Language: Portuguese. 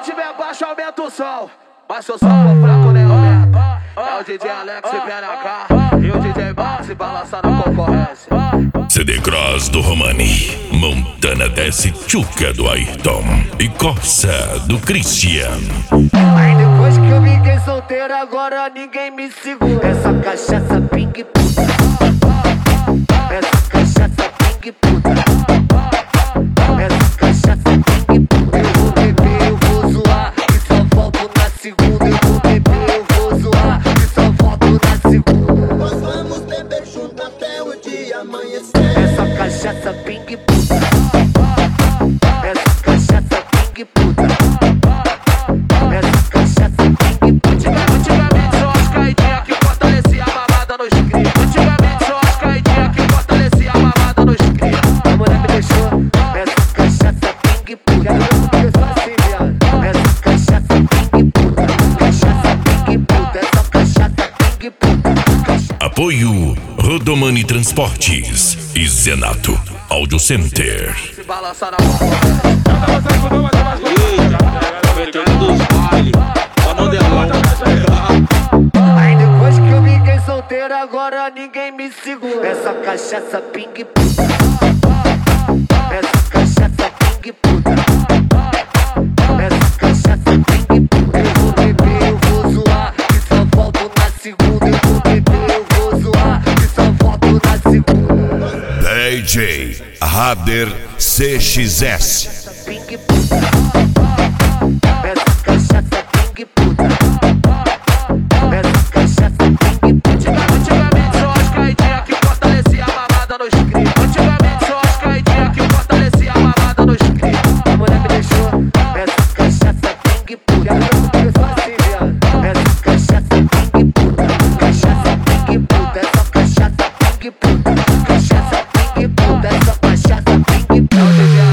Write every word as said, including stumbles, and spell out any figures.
tiver baixo, aumenta o som. Mas se o som for fraco, nem aumenta. É o D J Alex e P N K e o D J Max se balança na concorrência. C D Cross do Romani, Montana desce Tchuca do Ayrton e Corsa do Christian. Aí depois que eu fiquei solteiro, agora ninguém me segura. Essa cachaça ping puta, essa cachaça ping puta, essa cachaça ping puta. Eu vou beber, eu vou zoar e só volto na segunda. Eu vou beber, eu vou zoar e só volto na segunda. Nós vamos beber junto até o dia amanhecer. Essa cachaça ping puta, essa cachaça ping puta, essa cachaça ping puta. Antigamente só as caidinhas que fortalecia a mamada nos cria. Antigamente só as caidinhas que fortalecia a mamada nos cria. A mulher me deixou, essa cachaça ping puta. Eu sou assim, viado. Essa cachaça ping puta, cachaça ping puta, essa cachaça ping puta. Apoio Rodomani Transportes e Zenato Audio Center. Se balança na concorrência. Aí depois que eu fiquei solteiro, agora ninguém me segura. Essa cachaça ping puta, essa cachaça ping puta, essa cachaça ping puta. Eu vou beber, eu vou zoar e só volto na segunda. Eu vou beber, eu vou zoar e só volto na segunda. D J Rader C X S. Ping puta, essa cachaça ping puta, essa cachaça ping puta. Antigamente só as caidinhas que fortalecia a mamada nos cria. Antigamente só as caidinhas que fortalecia a mamada nos cria. A mulher me deixou, essa cachaça ping puta. Eu sou assim, viado. Essa cachaça ping puta, cachaça ping puta, essa cachaça ping puta, cachaça ping puta, essa cachaça ping puta.